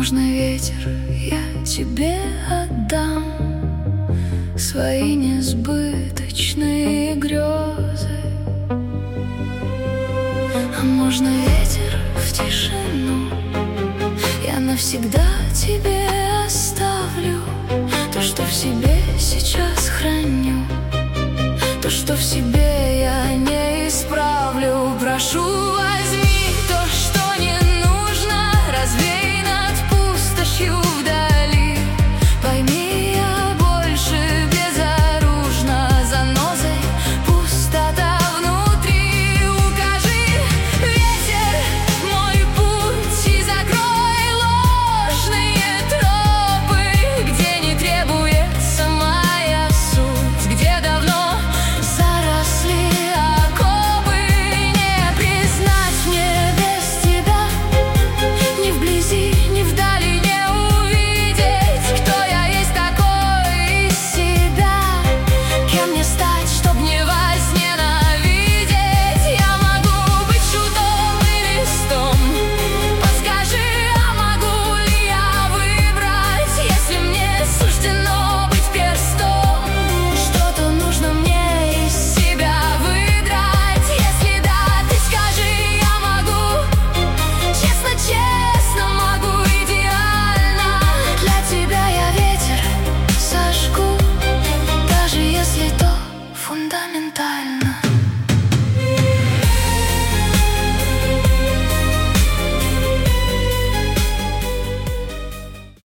можно ветер, я тебе отдам свои несбыточные грезы. А можно ветер в тишину, я навсегда тебе оставлю то, что в себе сейчас храню, то, что в себе я не исправлю. Прошу